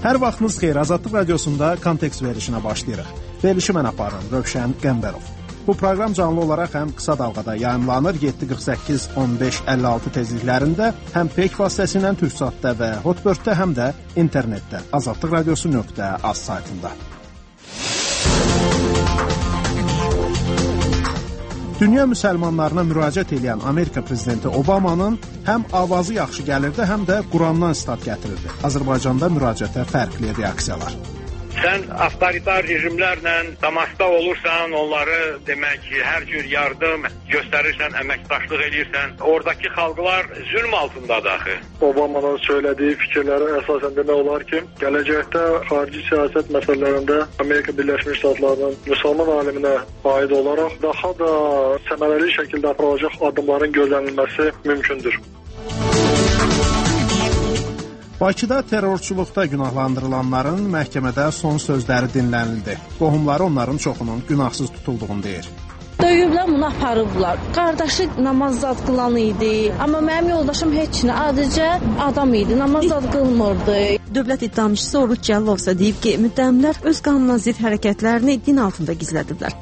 Hər vaxtınız xeyir, Azadlıq Radiosunda kontekst verilişinə başlayırıq. Verilişi mən aparıram, Rövşən Qəmbərov. Bu proqram canlı olaraq həm qısa dalğada yayımlanır, 748-15-56 tezliklərində, həm peyk vasitəsilə Türksatda və Hotbirddə, həm də internetdə, azadlıqradiosu.az saytında. Dünya müsəlmanlarına müraciət edən Amerika prezidenti Obamanın həm avazı yaxşı gəlirdi, həm də Qurandan istat gətirirdi. Azərbaycanda müraciətə fərqli reaksiyalar. Sən avtoritar rejimlərlə təmasda olursan, onları demək ki, hər cür yardım göstərirsən, əməkdaşlıq edirsən. Oradakı xalqlar zülm altındadır axı. Obamanın söylediği fikirlərə əsasən demək olar ki, gələcəkdə xarici siyasət məsələlərində Amerika Birləşmiş Ştatlarının müsəlman aliminə aid olaraq daha da səmərəli şəkildə aparılacaq addımların gözlənilməsi mümkündür. Bakıda terrorçuluqda günahlandırılanların məhkəmədə son sözləri dinlənildi. Qohumları onların çoxunun günahsız tutulduğunu deyir. Döyüblər, bunu aparıblar. Qardaşı namaz zad qılan idi. Amma mənim yoldaşım heç nə, adicə adam idi, namaz zad qılmırdı. Dövlət ittihamçısı Oruç Cəlilov isə deyib ki, müttəhimlər öz qanuna zidd hərəkətlərini din altında gizlədiblər.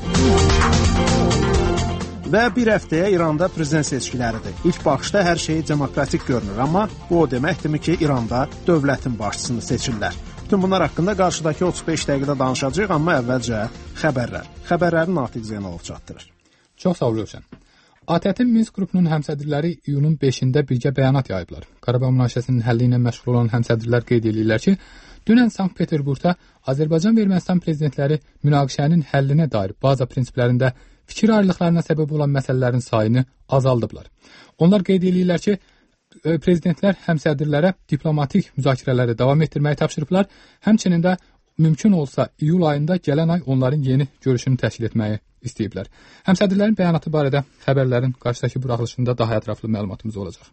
Və bir həftəyə İranda prezident seçkiləridir. İlk baxışda hər şey demokratik görünür, amma bu o deməkdirmi ki, İranda dövlətin başçısını seçirlər. Bütün bunlar haqqında qarşıdakı 35 dəqiqədə danışacağıq, amma əvvəlcə xəbərlər. Xəbərləri Natiq Zeynalov çatdırır. Çox sağ ol, Rövşən. ATƏT-in Minsk qrupunun həmsədrləri iyunun 5-də birgə bəyanat yayıblar. Qarabağ münaqişəsinin həlli ilə məşğul olan həmsədrlər qeyd edirlər ki, dünən Sankt-Peterburqda Azərbaycan və Ermənistan prezidentləri münaqişənin həllinə dair baza prinsiplərində fikir ayrılıqlarına səbəb olan məsələlərin sayını azaldıblar. Onlar qeyd edirlər ki, prezidentlər həmsədrlərə diplomatik müzakirələri davam etdirməyi tapşırıblar, həmçinin də mümkün olsa iyul ayında gələn ay onların yeni görüşünü təşkil etməyi istəyiblər. Həmsədrlərin bəyanatı barədə xəbərlərin qarşıdakı buraxılışında daha ətraflı məlumatımız olacaq.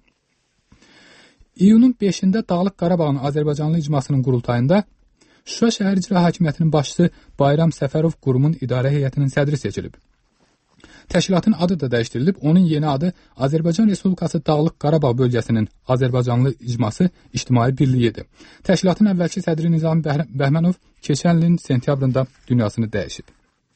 İyunun 5-də Dağlıq Qarabağın Azərbaycanlı icmasının qurultayında Şuşa şəhər icra hakimiyyətinin başçısı Bayram Səfərov qurumun idarə heyətinin sədri seçilib. Təşkilatın adı da dəyişdirilib, onun yeni adı Azərbaycan Respublikası Dağlıq Qarabağ bölgəsinin Azərbaycanlı icması İctimai Birliyidir. Təşkilatın əvvəlki sədri Nizami Bəhmənov keçən ilin sentyabrında dünyasını dəyişib.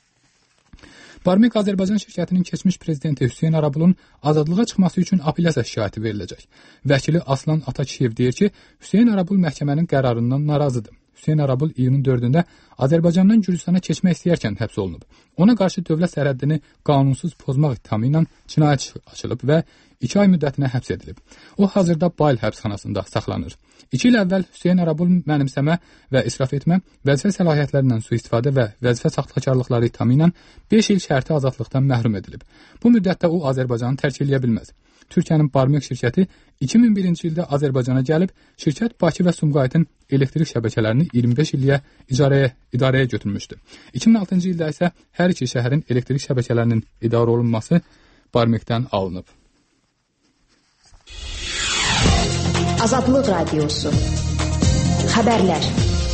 Barmik Azərbaycan şirkətinin keçmiş prezidenti Hüseyn Arabulun azadlığa çıxması üçün apellyasiya şikayəti veriləcək. Vəkili Aslan Atakişiyev deyir ki, Hüseyn Arabul məhkəmənin qərarından narazıdır. Hüseyn Arabul iyunun 4-də Azərbaycandan Gürcüstana keçmək istəyərkən həbs olunub. Ona qarşı dövlət sərhəddini qanunsuz pozmaq ittihamı ilə cinayət açılıb və 2 ay müddətinə həbs edilib. O hazırda Bayl həbsxanasında saxlanır. 2 il əvvəl Hüseyn Arabul mənimsəmə və israf etmə, vəzifə səlahiyyətlərindən sui-istifadə və vəzifə saxtakarlıqları ittihamı ilə 5 il şərti azadlıqdan məhrum edilib. Bu müddətdə o Azərbaycanı tərk edə bilməz. Türkiyənin Barmik şirkəti 2001-ci ildə Azərbaycana gəlib, şirkət Bakı və Sumqayıtın elektrik şəbəkələrini 25 illiyə idarəyə götürmüşdü. 2006-cı ildə isə hər iki şəhərin elektrik şəbəkələrinin idarə olunması Barmikdən alınıb. Azadlıq Radiosu. Xəbərlər.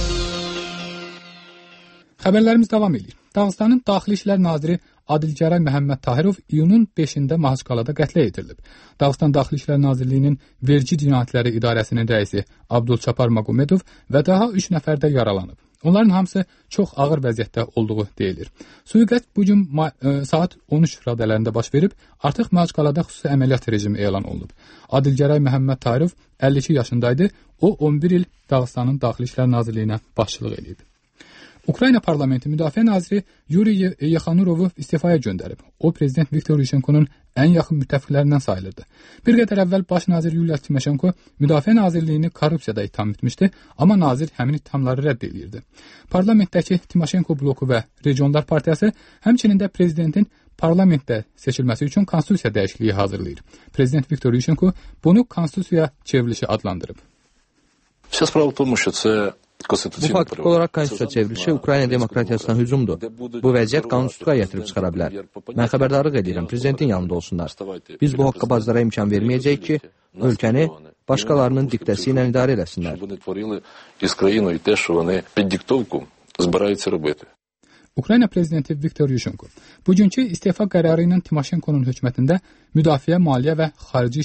Xəbərlərimiz davam edir. Dağıstanın Daxili İşlər Naziri Adilgəray Məhəmməd Tahirov iyunun 5-də Mahıçqalada qətlə yetirilib. Dağıstan Daxili İşlər Nazirliyinin Vergi Cinayətləri İdarəsinin rəisi Abdulçapar Magomedov və daha 3 nəfər də yaralanıb. Onların hamısı çox ağır vəziyyətdə olduğu deyilir. Sui-qəsd bugün saat 13 radələrində baş verib, artıq Mahıçqalada xüsusi əməliyyat rejimi elan olunub. Adilgəray Məhəmməd Tahirov 52 yaşındaydı. O 11 il Dağıstanın Daxili İşlər Nazirliyinə başçılıq edib. Ukrayna parlamenti müdafiə naziri Yuri Yaxanurovu istifaya göndərib. O, prezident Viktor Yushchenko'nun ən yaxın müttəfiqlərindən sayılırdı. Bir qədər əvvəl baş nazir Yuliya Timoşenko müdafiə nazirliyini korrupsiyada ittiham etmişdi, amma nazir həmin ittihamları rədd edirdi. Parlamentdəki Timoşenko bloku və Regionlar Partiyası həmçinin də prezidentin parlamentdə seçilməsi üçün konstitusiya dəyişikliyi hazırlayır. Prezident Viktor Yushchenko bunu konstitusiya çevrilişi adlandırıb. Bu faktiki olaraq konstitusiya çevrilişi Ukrayna demokratiyasına hücumdur. Bu vəziyyət qanunsuzluğa gətirib çıxara bilər. Mən xəbərdarlıq edirəm, prezidentin yanında olsunlar. Biz bu haqqabazlara imkan verməyəcəyik ki, ölkəni başqalarının diktəsi ilə idarə eləsinlər. Ukrayna prezidenti Viktor Yushchenko bugünkü istefa qərarı ilə Timoşenkonun hökumətində müdafiə, maliyyə və xarici